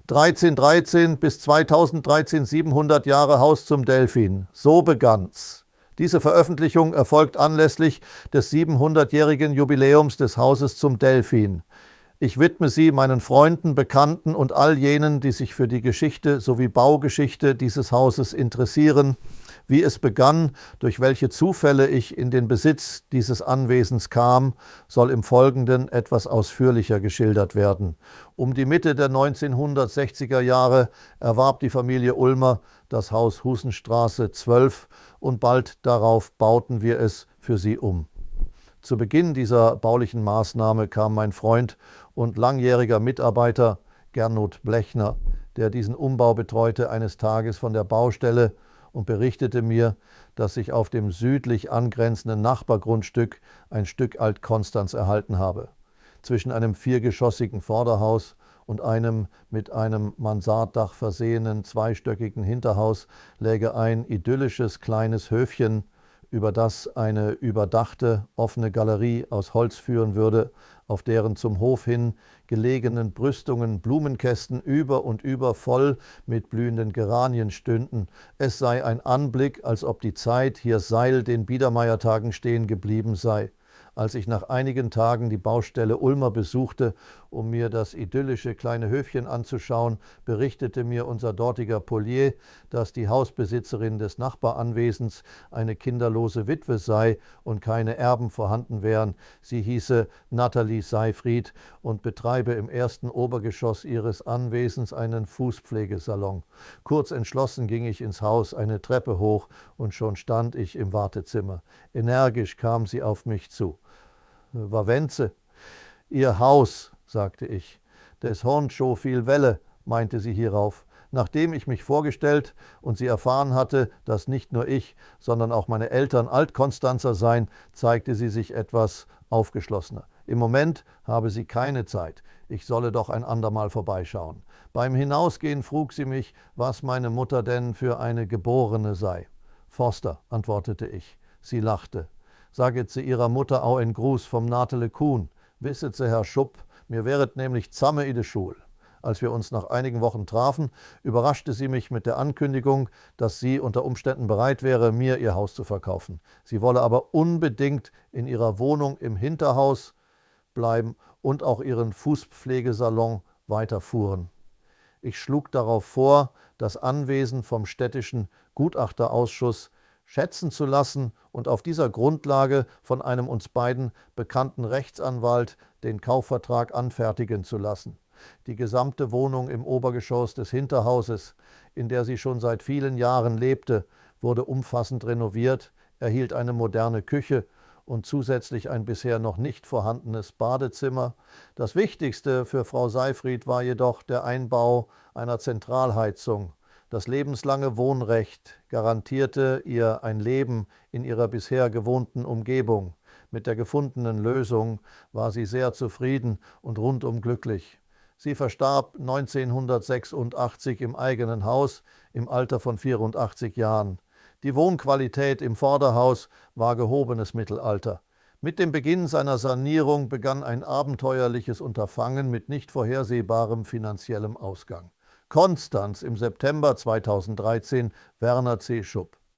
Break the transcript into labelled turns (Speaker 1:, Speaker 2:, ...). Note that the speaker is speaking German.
Speaker 1: 1313 bis 2013 700 Jahre Haus zum Delphin. So begann's. Diese Veröffentlichung erfolgt anlässlich des 700-jährigen Jubiläums des Hauses zum Delphin. Ich widme sie meinen Freunden, Bekannten und all jenen, die sich für die Geschichte sowie Baugeschichte dieses Hauses interessieren. Wie es begann, durch welche Zufälle ich in den Besitz dieses Anwesens kam, soll im Folgenden etwas ausführlicher geschildert werden. Um die Mitte der 1960er Jahre erwarb die Familie Ulmer das Haus Husenstraße 12 und bald darauf bauten wir es für sie um. Zu Beginn dieser baulichen Maßnahme kam mein Freund und langjähriger Mitarbeiter Gernot Blechner, der diesen Umbau betreute, eines Tages von der Baustelle und berichtete mir, dass sich auf dem südlich angrenzenden Nachbargrundstück ein Stück Altkonstanz erhalten habe. Zwischen einem viergeschossigen Vorderhaus und einem mit einem Mansarddach versehenen zweistöckigen Hinterhaus läge ein idyllisches kleines Höfchen, über das eine überdachte, offene Galerie aus Holz führen würde, auf deren zum Hof hin gelegenen Brüstungen Blumenkästen über und über voll mit blühenden Geranien stünden. Es sei ein Anblick, als ob die Zeit hier Seil den Biedermeiertagen stehen geblieben sei. Als ich nach einigen Tagen die Baustelle Ulmer besuchte, um mir das idyllische kleine Höfchen anzuschauen, berichtete mir unser dortiger Polier, dass die Hausbesitzerin des Nachbaranwesens eine kinderlose Witwe sei und keine Erben vorhanden wären. Sie hieße Nathalie Seyfried und betreibe im ersten Obergeschoss ihres Anwesens einen Fußpflegesalon. Kurz entschlossen ging ich ins Haus eine Treppe hoch und schon stand ich im Wartezimmer. Energisch kam sie auf mich zu. »Wawenze, Ihr Haus«, sagte ich. »Des hont scho viel Welle«, meinte sie hierauf. Nachdem ich mich vorgestellt und sie erfahren hatte, dass nicht nur ich, sondern auch meine Eltern Altkonstanzer seien, zeigte sie sich etwas aufgeschlossener. Im Moment habe sie keine Zeit, ich solle doch ein andermal vorbeischauen. Beim Hinausgehen frug sie mich, was meine Mutter denn für eine Geborene sei. »Forster«, antwortete ich. Sie lachte. »Saget ze ihrer Mutter auch en Gruß vom Natele Kuhn. Wisset ze, Herr Schupp, mir wäret nämlich zamme i de Schul.« Als wir uns nach einigen Wochen trafen, überraschte sie mich mit der Ankündigung, dass sie unter Umständen bereit wäre, mir ihr Haus zu verkaufen. Sie wolle aber unbedingt in ihrer Wohnung im Hinterhaus bleiben und auch ihren Fußpflegesalon weiterfuhren. Ich schlug darauf vor, das Anwesen vom städtischen Gutachterausschuss schätzen zu lassen und auf dieser Grundlage von einem uns beiden bekannten Rechtsanwalt den Kaufvertrag anfertigen zu lassen. Die gesamte Wohnung im Obergeschoss des Hinterhauses, in der sie schon seit vielen Jahren lebte, wurde umfassend renoviert, erhielt eine moderne Küche und zusätzlich ein bisher noch nicht vorhandenes Badezimmer. Das Wichtigste für Frau Seyfried war jedoch der Einbau einer Zentralheizung. Das lebenslange Wohnrecht garantierte ihr ein Leben in ihrer bisher gewohnten Umgebung. Mit der gefundenen Lösung war sie sehr zufrieden und rundum glücklich. Sie verstarb 1986 im eigenen Haus im Alter von 84 Jahren. Die Wohnqualität im Vorderhaus war gehobenes Mittelalter. Mit dem Beginn seiner Sanierung begann ein abenteuerliches Unterfangen mit nicht vorhersehbarem finanziellem Ausgang. Konstanz im September 2013, Werner C. Schupp.